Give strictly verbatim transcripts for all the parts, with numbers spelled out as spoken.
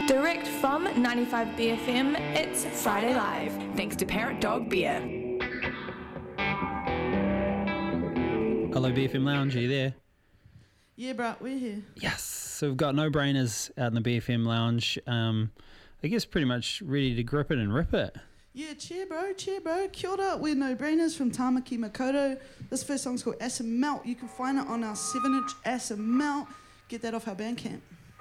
Direct from ninety-five B F M, it's Friday Live. Thanks to Parrot Dog Beer. Hello, B F M Lounge, are you there? Yeah, bro, we're here. Yes. So we've got No Brainers out in the B F M Lounge. Um, I guess pretty much ready to grip it and rip it. Yeah, cheer, bro, cheer, bro. Kia ora, we're No Brainers from Tamaki Makoto. This first song's called Acid Melt. You can find it on our seven inch Acid Melt. Get that off our Bandcamp.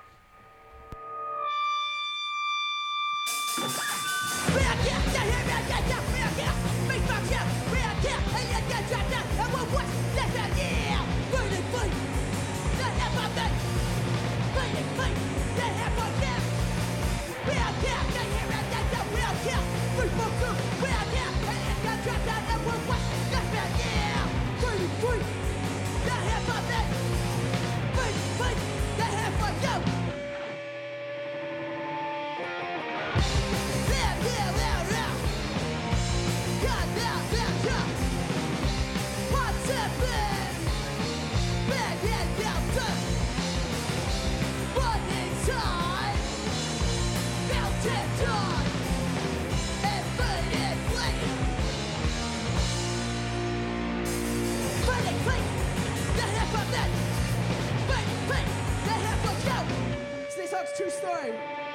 True story.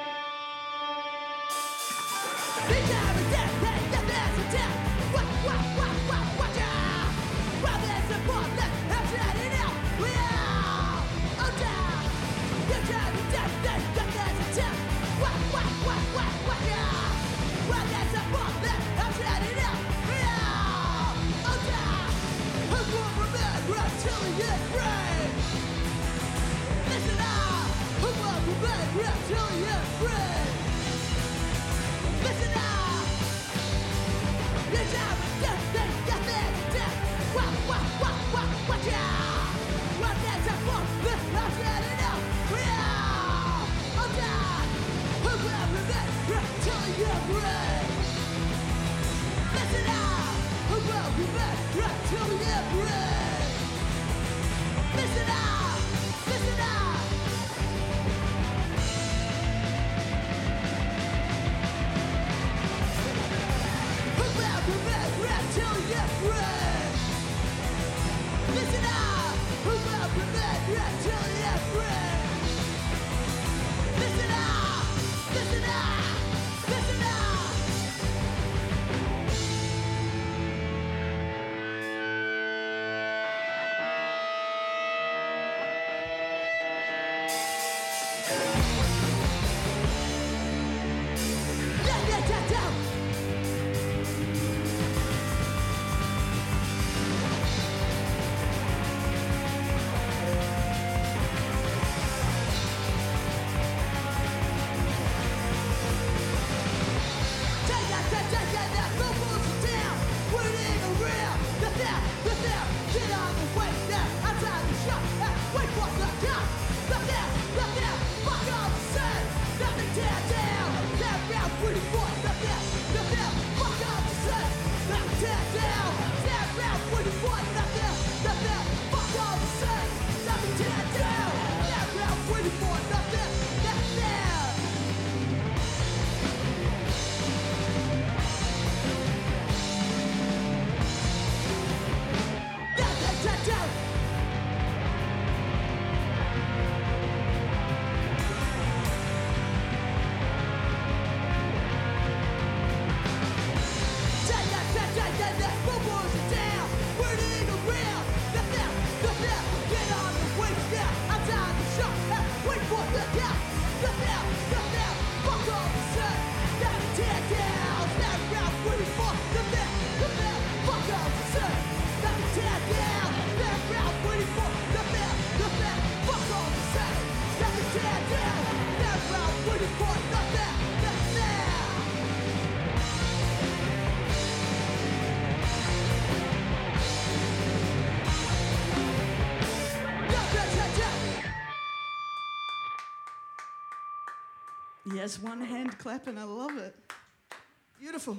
Yes, one hand clapping, I love it. Beautiful.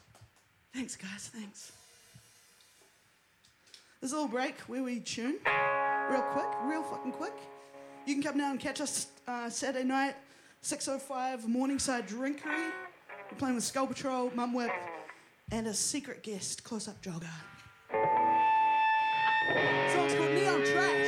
Thanks, guys, thanks. This little break where we tune, real quick, real fucking quick. You can come down and catch us uh, Saturday night, six oh five Morningside Drinkery. We're playing with Skull Patrol, Mum Whip, and a secret guest, Close Up Jogger. The song's called Neon Trash.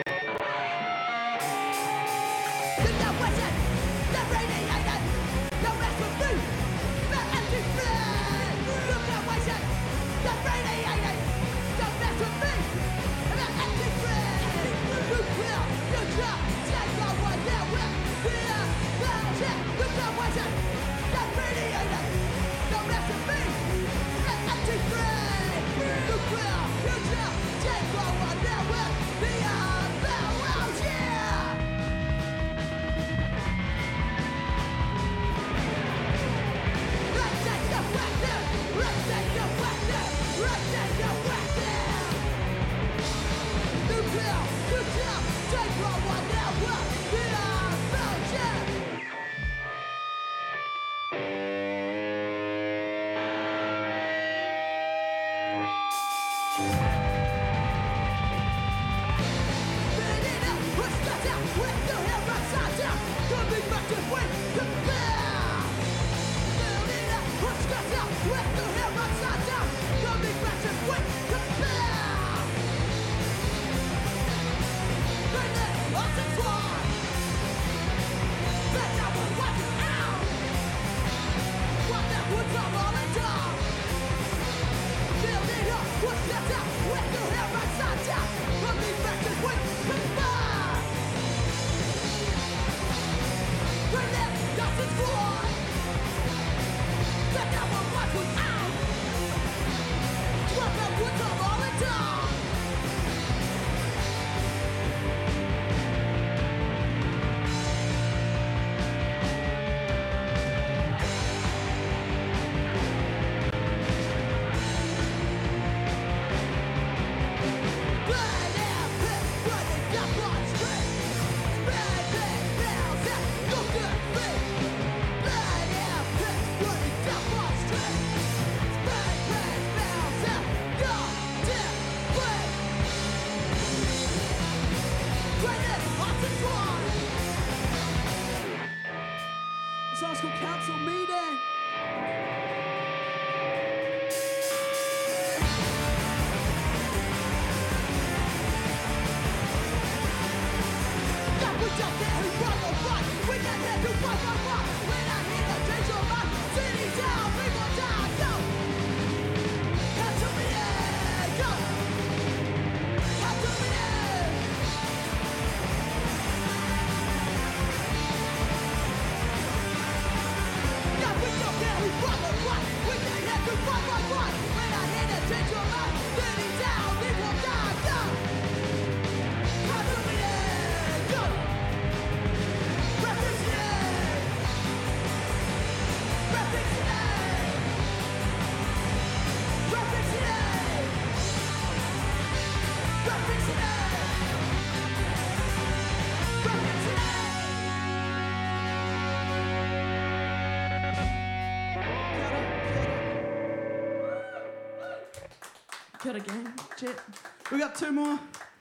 Kia ora gang, Jet. We got two more.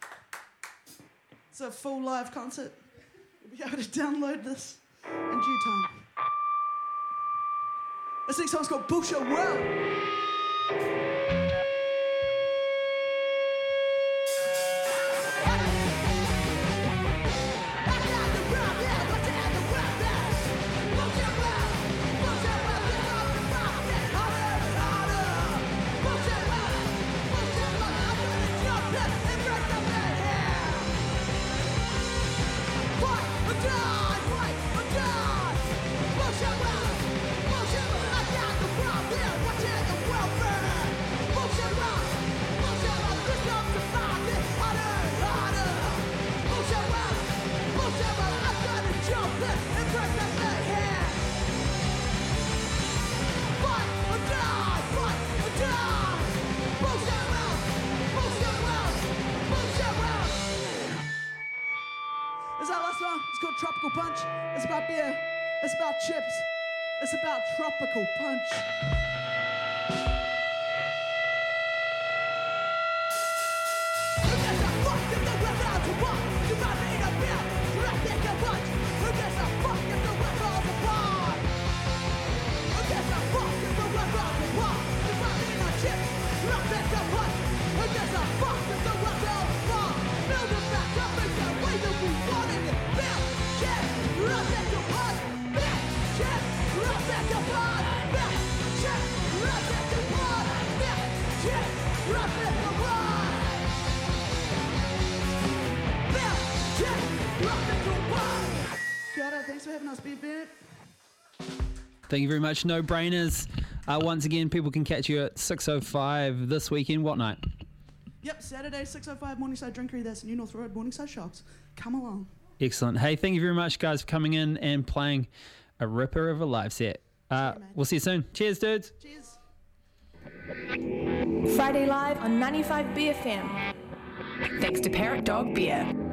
It's a full live concert. You'll be able to download this in due time. This next song's called Bullshit World. Tropical Punch. It's about beer. It's about chips. It's about Tropical Punch. Who gives a fuck if the weather out to walk? You might be in a beer. Tropical Punch. Who gives a fuck if the weather Thanks for having us, B F M. Thank you very much. No Brainers. Uh, once again, people can catch you at six oh five this weekend. What night? Yep, Saturday, six oh five, Morningside Drinkery. That's New North Road, Morningside Shops. Come along. Excellent. Hey, thank you very much, guys, for coming in and playing a ripper of a live set. Uh, Sorry, mate. we'll see you soon. Cheers, dudes. Cheers. Friday Live on ninety-five B F M. Thanks to Parrot Dog Beer.